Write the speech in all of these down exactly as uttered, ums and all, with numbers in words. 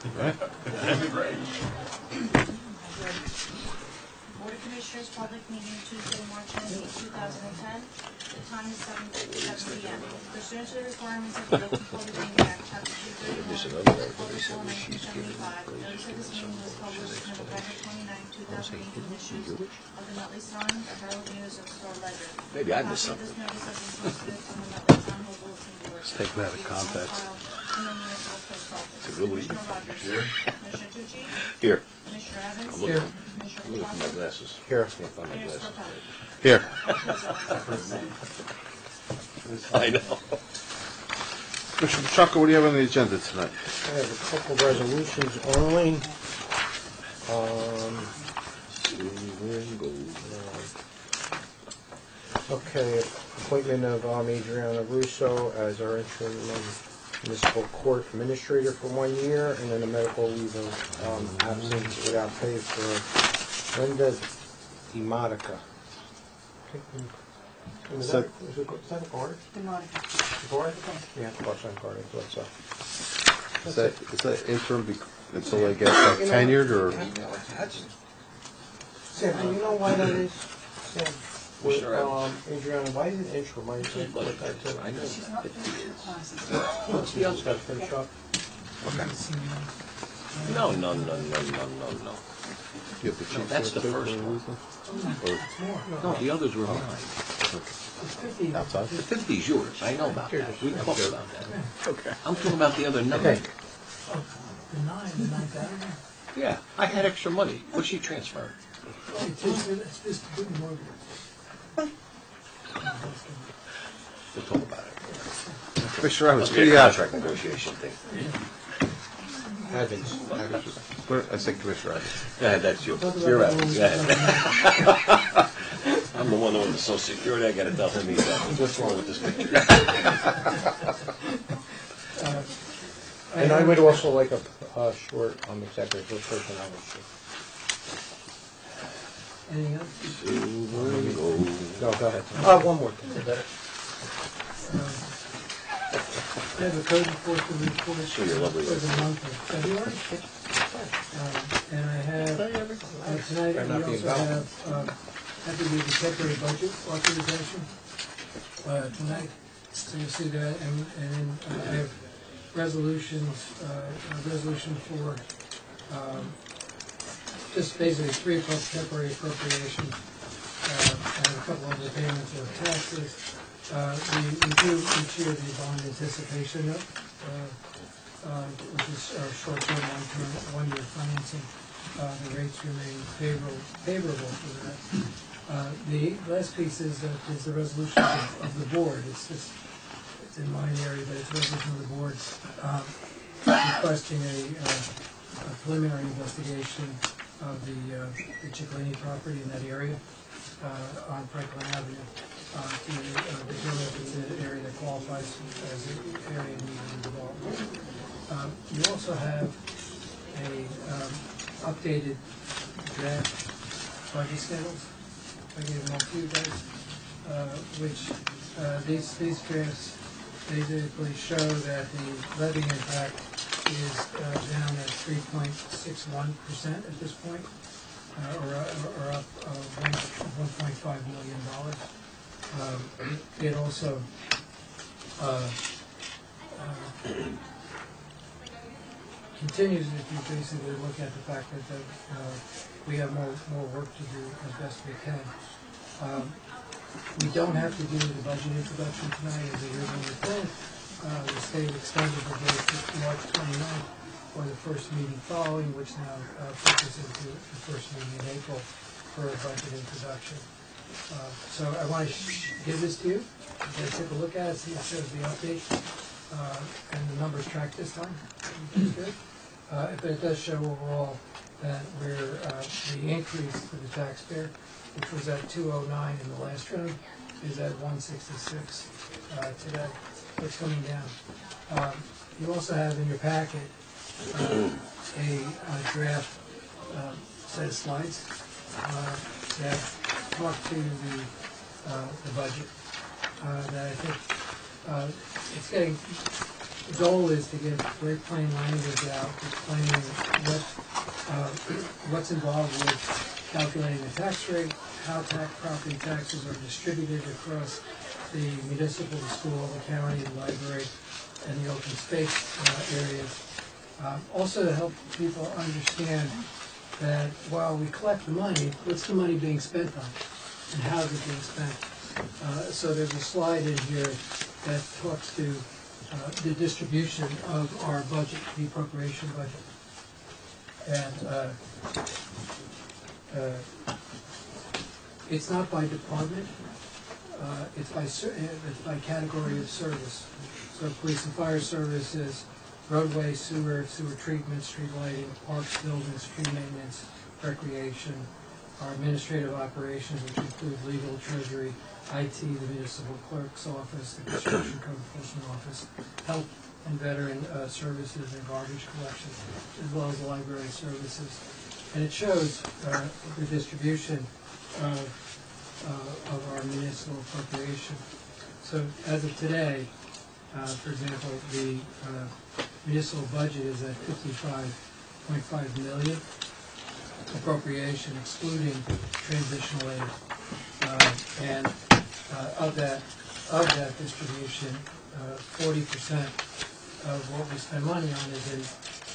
That'd be great. Board of Commissioners public meeting Tuesday, March nineteenth, two thousand ten. The time is seven p m Pursuant to the requirements of the Open Public Meeting Act, Chapter two thirty-one, Public Law nineteen seventy-five, notice of this meeting was published on November twenty-ninth, two thousand eight, in the issues of the Nutley Sun, the Herald News, and Star Ledger. Maybe I missed Copy of something. this notice has been posted on the Nutley Sun Hall Bulletin Board. Take that out of context. In the municipal post office. It's a good week. Commissioner Rogers. Here. Commissioner Tucci. Here. Commissioner Evans. I'm looking, Commissioner I'm looking for my Petracco. glasses. Here. I can't find my Mayor glasses. Scarpelli. Here. I know. Commissioner Petracco, what do you have on the agenda tonight? I have a couple of resolutions only. Um, okay, appointment of um, Adriana Russo as our interim um, municipal court administrator for one year, and then a medical leave of um, absence without pay for Linda DiModica. Is that, is it, is that a guard? Guard? Yeah, of course I'm guard, I thought so. Is that, is that interim bec- until they get like, tenured, or? Sam, do you know why that is? Sam, with, Sure. um, Adriana, why is it interim? Why is it like that too? I know. She else got to finish up. No, no, no, no, no, no, no. You have the chief That's the secretary first for a one. reason? No, the others were mine. Or outside? The fifty's yours. I know about that. We talked about that. Okay. I'm talking about the other nine. Okay. The nine, the ninth Avenue. Yeah, I had extra money. What's she transferring? It's just, it's just good mortgage. We'll talk about it. Commissioner Evans, Must what be do a you have? contract negotiation thing. Evans. What- I said Commissioner Evans. Go ahead, that's you. You're out. Go ahead. I'm the one with the social security. I gotta tell him he's out. What's wrong with this picture? And I would also like a, uh short, um, executive for personnel issue. Anything else? No, go ahead. Uh, one more thing. I have a code enforcement report Sure, you're lovely. for the month of February. Um, And I have, uh, tonight, Better we not be also involved. have, um, have to do the temporary budget authorization uh, tonight. So you'll see that, and, and then uh, I have resolutions, uh, a resolution for, um, just basically three appro- temporary appropriations, uh, and a couple of the payments of taxes. Uh, we, we do each year the bond anticipation note, uh, uh, which is our short-term, long-term, one-year financing. Uh, the rates remain favorable, favorable for that. Uh, the last piece is, uh, is the resolution of, of the board. It's just, it's in my area, but it's a resolution of the board, um, requesting a, uh, a preliminary investigation of the, uh, the Chicalini property in that area, uh, on Franklin Avenue, uh, to, uh, determine if it's an area that qualifies as an area in need of development. Um, you also have a, um, updated draft budget schedules. I gave them all to you guys, uh, which, uh, these, these drafts basically show that the levy impact is, uh, down at three point six one percent at this point, uh, or, or, or up, uh, one, one point five million dollars. Um, it also, uh, uh, continues, if you basically look at the fact that, that uh, we have more, more work to do as best we can. Um, we don't have to do the budget introduction tonight as originally planned. Uh, the state extended the date to March twenty-ninth for the first meeting following, which now uh, pushes into the first meeting in April for a budget introduction. Uh, so I want to give this to you. You can take a look at it, see it shows the update, uh, and the numbers track this time, which is good. Uh, but it does show overall that we're, uh, the increase for the taxpayer, which was at two oh nine in the last round, is at one sixty-six uh, today. It's coming down. Um, you also have in your packet uh, a, a draft uh, set of slides uh, that talk to the, uh, the budget. Uh, that I think uh, it's getting the goal is to get very plain language out explaining what, uh, what's involved with calculating the tax rate, how tax property taxes are distributed across the municipal, the school, the county, the library, and the open space uh, areas. Um, also to help people understand that while we collect the money, what's the money being spent on, and how is it being spent? Uh, so there's a slide in here that talks to uh, the distribution of our budget, the appropriation budget. And uh, uh, it's not by department, uh, it's by ser- it's by category of service. So police and fire services, roadway, sewer, sewer treatment, street lighting, parks, buildings, tree maintenance, recreation, our administrative operations, which include legal, treasury, I T, the municipal clerk's office, the construction code enforcement office, health and veteran uh, services and garbage collection, as well as library services. And it shows uh, the distribution of, uh, of our municipal appropriation. So as of today, uh, for example, the uh, municipal budget is at fifty-five point five million appropriation, excluding transitional aid. Uh, and uh, of that of that distribution, uh, forty percent of what we spend money on is in,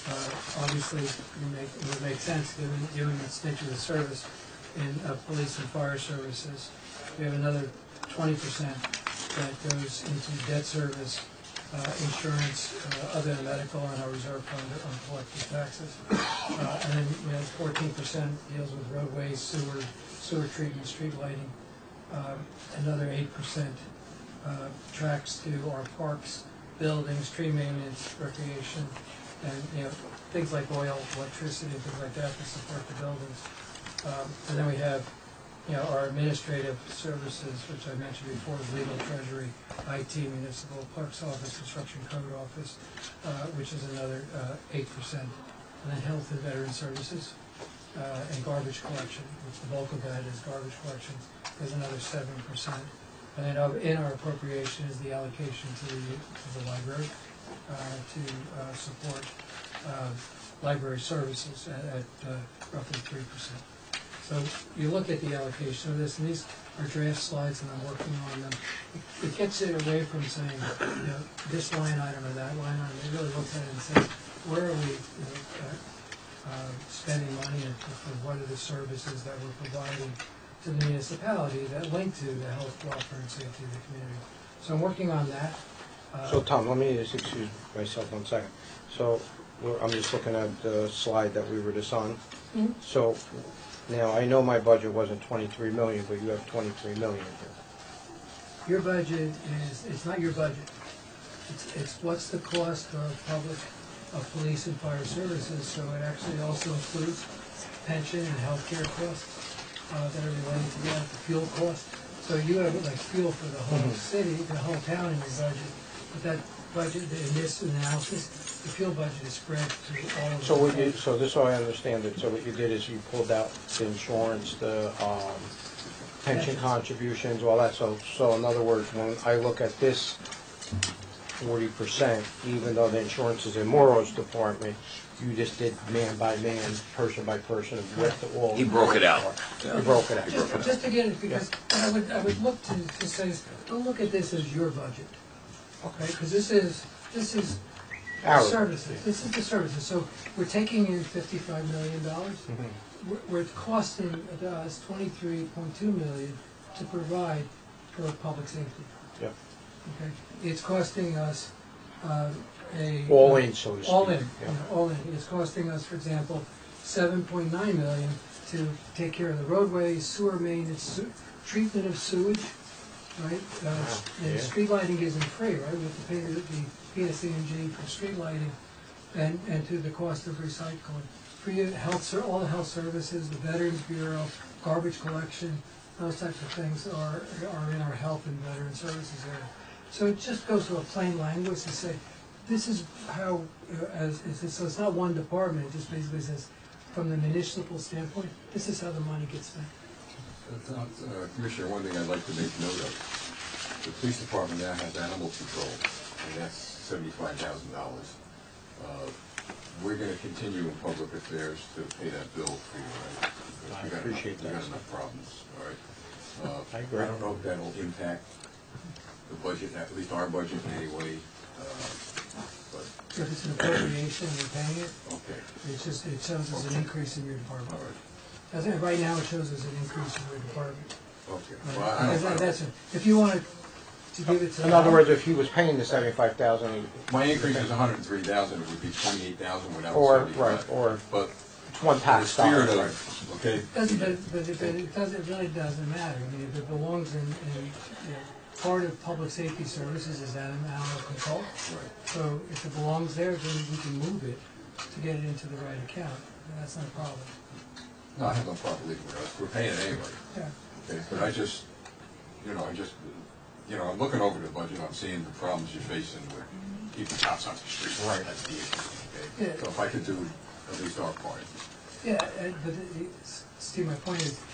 uh, obviously, it, make, it would make sense given, given its nature of the service in uh, police and fire services. We have another twenty percent that goes into debt service, uh, insurance, uh, other than medical, and our reserve fund on collected taxes. Uh, and then we have fourteen percent deals with roadways, sewer, sewer treatment, street lighting. Uh, another eight percent uh, tracks to our parks, buildings, tree maintenance, recreation, and you know things like oil, electricity, and things like that to support the buildings. Um, and then we have you know our administrative services, which I mentioned before, legal, treasury, I T, municipal clerk's office, construction code office, uh, which is another uh, eight percent, and then health and veteran services. Uh, and garbage collection, which the bulk of that is garbage collection, is another seven percent. And then of, in our appropriation is the allocation to the, to the library uh, to uh, support uh, library services at, at uh, roughly three percent. So you look at the allocation of this, and these are draft slides, and I'm working on them. It, it gets it away from saying, you know, this line item or that line item. It really looks at it and says, where are we, you know, uh, Uh, spending money and for what are the services that we're providing to the municipality that link to the health, welfare, and safety of the community. So I'm working on that. Uh, So Tom, let me just excuse myself one second. So we're, I'm just looking at the slide that we were just on. Mhm. So now I know my budget wasn't twenty-three million, but you have twenty-three million here. Your budget is, it's not your budget. It's, it's what's the cost of public, of police and fire services, so it actually also includes pension and healthcare costs uh, that are related to that, the fuel cost. So you have like fuel for the whole city, the whole town in your budget, but that budget, in this analysis, the fuel budget is spread through all of the. So what you, so this is how I understand it, so what you did is you pulled out the insurance, the, um, pension contributions, all that, so, so in other words, when I look at this forty percent, even though the insurance is in Morrow's department, you just did man by man, person by person, with the all. He broke it out. You broke it out. Just, just to get it, because I would, I would look to, to say, don't look at this as your budget, okay? Because this is, this is Our- services, this is the services. So we're taking in fifty-five million dollars. Mhm. We're, we're costing us twenty-three point two million to provide for public safety, Yep. okay? It's costing us, uh, a. All in, so to speak. All in, you Yeah. know, all in. It's costing us, for example, seven point nine million to take care of the roadways, sewer maintenance, su- treatment of sewage, right? Uh, and yeah. street lighting isn't free, right? We have to pay the, the P S E and G for street lighting and, and to the cost of recycling. For you, health, ser- all the health services, the Veterans Bureau, garbage collection, those types of things are, are in our health and veteran services area. So it just goes to a plain language to say, this is how, uh, as, it's, so it's not one department, it just basically says, from the municipal standpoint, this is how the money gets spent. Uh, uh, Commissioner, one thing I'd like to make note of, the police department now has animal control, and that's seventy-five thousand dollars. Uh, We're gonna continue in public affairs to pay that bill for you, right? Because I we got appreciate enough- We got that. enough problems, all right? Uh, I agree. I don't know if that'll impact the budget, at least our budget in any way, uh, but, If it's an appropriation and we're paying it, okay, it's just, it shows as an increase in your department. all right, I think right now it shows as an increase in your department. okay. Right? Well, I don't- Because I that- don't- that's it. If you wanted to give it to. In other words, if he was paying the seventy-five thousand, My increase is a hundred and three thousand, it would be twenty-eight thousand without or, seventy-five. right, or But it's one in the tax spirit dollar. of, okay, Doesn't, but, but it, but it doesn't, it really doesn't matter. I mean, if it belongs in, in, you know, part of public safety services is that animal control. right. So if it belongs there, then we can move it to get it into the right account. And that's not a problem. No, I have no problem leaving it, we're paying it anyway. Yeah. Okay, but I just, you know, I just, you know, I'm looking over the budget, I'm seeing the problems you're facing with keeping cops off the street. Right. That's the issue, okay? Yeah. So if I could do at least our part. Yeah, uh, but, it- it's- Steve, my point is,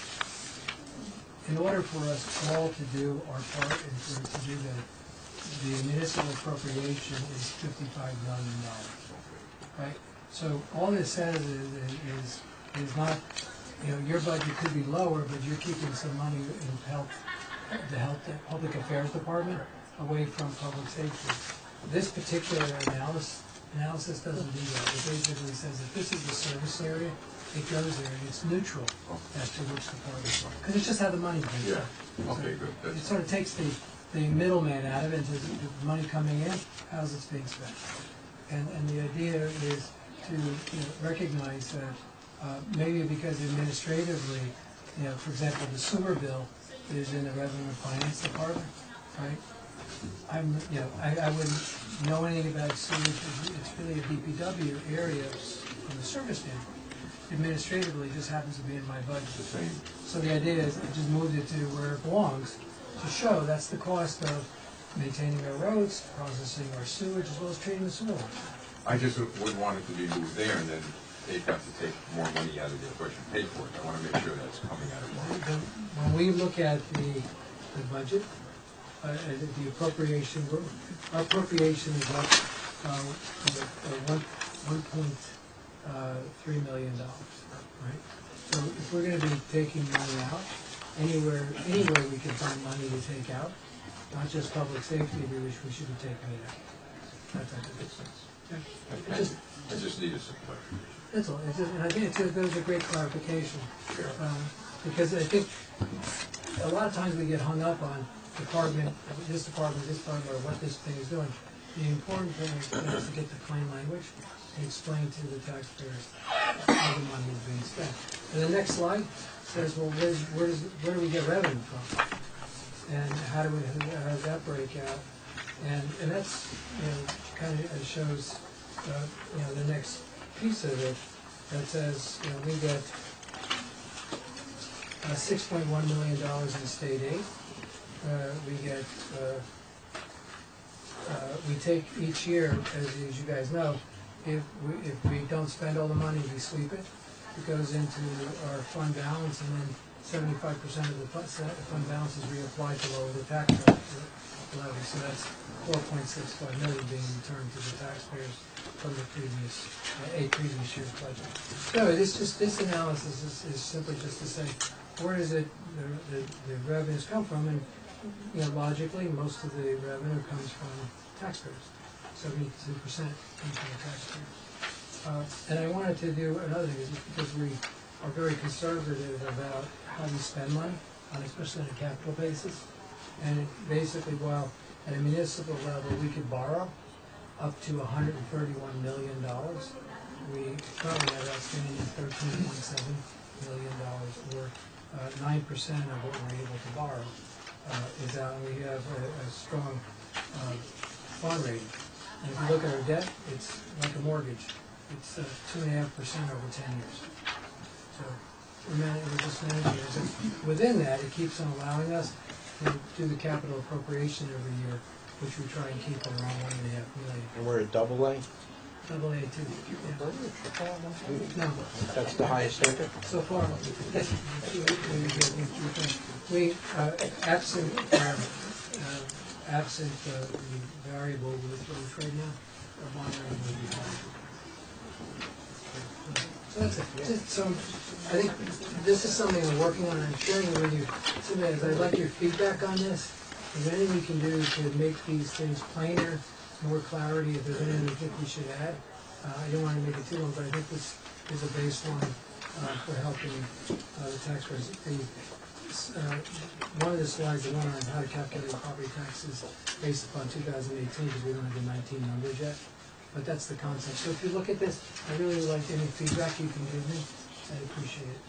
in order for us all to do our part and for it to do that, the municipal appropriation is fifty-five million dollars, right? So all this says is, is, is not, you know, your budget could be lower, but you're keeping some money in health, the health, the public affairs department away from public safety. This particular analysis, analysis doesn't do that. It basically says if this is the service area, it goes there and it's neutral as to which department. Because it's just how the money's being Yeah, spent. okay, good, It that's, sort of takes the, the middleman out of it, into the the money coming in, how's it being spent? And, and the idea is to, you know, recognize that, uh, maybe because administratively, you know, for example, the sewer bill is in the Revenue and Finance Department, right? I'm, you know, I, I wouldn't know anything about sewage, it's it's really a D P W area from the service standpoint. Administratively, it just happens to be in my budget. the same. So the idea is, I just moved it to where it belongs, to show that's the cost of maintaining our roads, processing our sewage, as well as treating the sewer. I just wouldn't want it to be moved there and then they've got to take more money out of their budget and pay for it. I wanna make sure that's coming out of mine. The- When we look at the, the budget, uh, uh, the appropriation, our appropriation is up, uh, uh, one, one point, uh, three million dollars, right? So if we're gonna be taking money out, anywhere, anywhere we can find money to take out, not just public safety, we wish we should be taking it out. That type of business. Yeah. It just, I just needed some clarification. that's all, it's just, and I think it's, it was a great clarification. Um, Because I think a lot of times we get hung up on department, this department, this department, or what this thing is doing. The important thing is is to get the plain language and explain to the taxpayers how the money is being spent. And the next slide says, well, where's, where does, where do we get revenue from? And how do we, how does that break out? And, and that's, you know, kind of shows, uh, you know, the next piece of it that says, you know, we get uh, six point one million dollars in state aid. Uh, we get, uh, uh, we take each year, as, as you guys know, if we, if we don't spend all the money, we sweep it. It goes into our fund balance, and then seventy-five percent of the fu- se- fund balance is reapplied to lower the tax levy. So that's four point six five million being returned to the taxpayers from the previous, uh, a previous year's budget. So this just, this analysis is, is simply just to say, where does it, the, the, the revenues come from? And, you know, logically, most of the revenue comes from taxpayers. Seventy-two percent comes from the taxpayers. Uh, and I wanted to do another thing, is because we are very conservative about how we spend money, on especially on a capital basis. And it basically, while at a municipal level, we could borrow up to one hundred thirty-one million dollars. We currently have outstanding thirteen point seven million dollars, or uh, nine percent of what we're able to borrow uh, is out, and we have a, a strong uh, bond rating. And if you look at our debt, it's like a mortgage. It's uh, two and a half percent over ten years. So we're, man- we're just managing it. So within that, it keeps on allowing us to do the capital appropriation every year, which we try and keep around one and a half million. And we're at double A, Double A two. Yeah. No, that's the highest standard. so far, we, uh, absent, uh, uh, absent uh, the variable with growth right now, our bond rating would be higher. So that's it. Just some, I think this is something I'm working on, I'm sharing it with you. So that I'd like your feedback on this. Is there anything we can do to make these things plainer, more clarity, if there's anything you think we should add? Uh, I don't want to make it too long, but I think this is a baseline uh, for helping uh, the taxpayers. The, uh, one of the slides, the one on how to calculate property taxes based upon two thousand eighteen, because we don't have the nineteen numbers yet. But that's the concept. So if you look at this, I really would like any feedback you can give me. I'd appreciate it.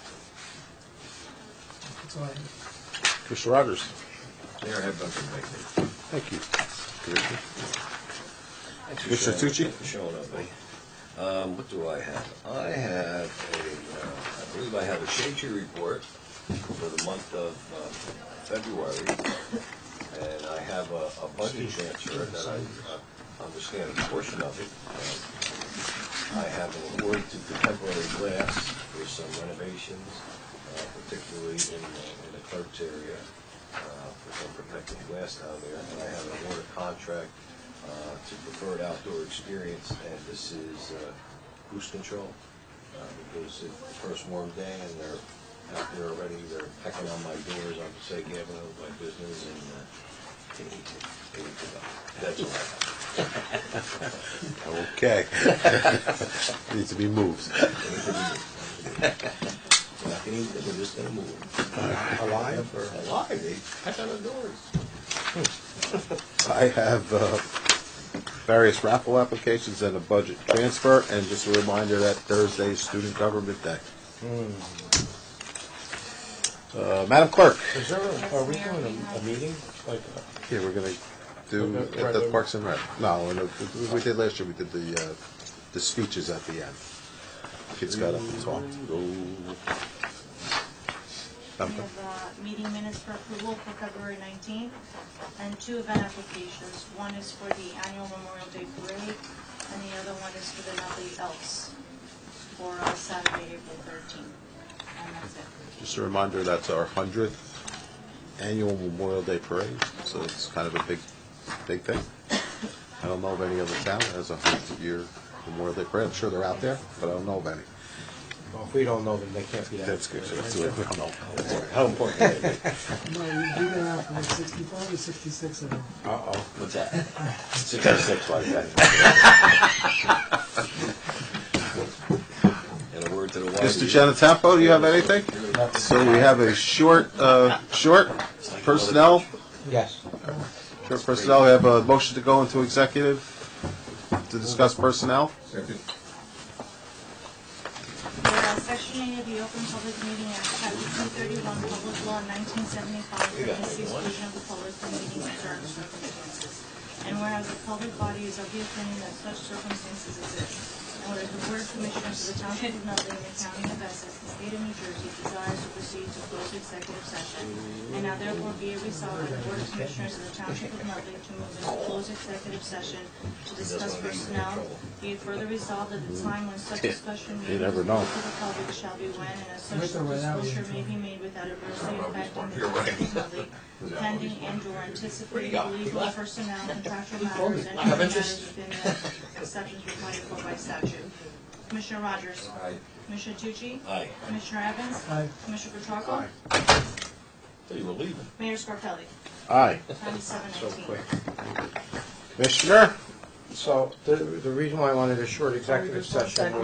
That's all I have. Mister Rogers. Mayor, I have nothing to make. Thank you, Commissioner. Thanks for Mister showing- Tucci? for showing up, buddy. Um, what do I have? I have a, uh, I believe I have a shade tree report for the month of uh, February, and I have a, a budget transfer that I uh, understand a portion of it. Um, I have an award to Contemporary Glass for some renovations, uh, particularly in, uh, in the clerk's area, uh, for some protective glass down there, and I have an award of contract Uh, to Preferred Outdoor Experience, and this is uh, cruise control, uh, because it's the first warm day and they're out there already, they're pecking on my doors on Passaic Avenue, my business, and uh, they need to, they need to go. That's all I have. Okay. Needs to be moved. They need to be moved. They're not gonna eat them, they're just gonna move them. Alive or? Alive, they peck on the doors. I have uh, various raffle applications and a budget transfer, and just a reminder that Thursday is Student Government Day. Uh, Madam Clerk. Is there, a- are we doing a, a meeting, like, uh, Yeah, we're gonna do Okay, at the right, Parks and Rec. No, no, we- we did last year, we did the, uh, the speeches at the end. Kids got up and talked. We have uh, meeting minutes for approval for February nineteenth, and two event applications. One is for the annual Memorial Day Parade, and the other one is for the Nutley Elks for uh, Saturday, April thirteenth. And that's it. Just a reminder, that's our hundredth annual Memorial Day Parade, so it's kind of a big, big thing. I don't know of any other town that has a hundred-year Memorial Day Parade. I'm sure they're out there, but I don't know of any. well, if we don't know them, they can't be that. That's good. That's what we don't know. How important is it? No, you've been out for like sixty-five or sixty-six of them. Uh-oh. What's that? Sixty-six like that. And a word to the wise. Mister Genetempo, do you have anything? So we have a short, uh, short personnel, Yes. short personnel. We have a motion to go into executive to discuss personnel. Second. Whereas Section eight of the Open Public Meeting Act, Chapter two thirty-one, Public Law nineteen seventy-five, permits the exclusion of the public from meetings in certain circumstances. And whereas the public body is of the opinion that such circumstances exist, and whereas the Board of Commissioners of the Township of Nutley and the County of Essex, the State of New Jersey, desires to proceed to close executive session, and now therefore be it resolved by the Board of Commissioners of the Township of Nutley to move into closed executive session to discuss personnel. Be it further resolved at the time when such discussion may You be never revealed know. to the public shall be when, and as such Right there, right now, disclosure yeah. may be made without adversely affecting the Township of Nutley, pending and or anticipated legal, personnel, contractual matters, and other matters within the exceptions provided for by statute. Commissioner Rogers? Aye. Commissioner Tucci? Aye. Commissioner Evans? Aye. Commissioner Petracco? So you were leaving. Mayor Scarpelli? Aye. Time is seven So nineteen. quick. Commissioner? So, the, the reason why I wanted a short executive session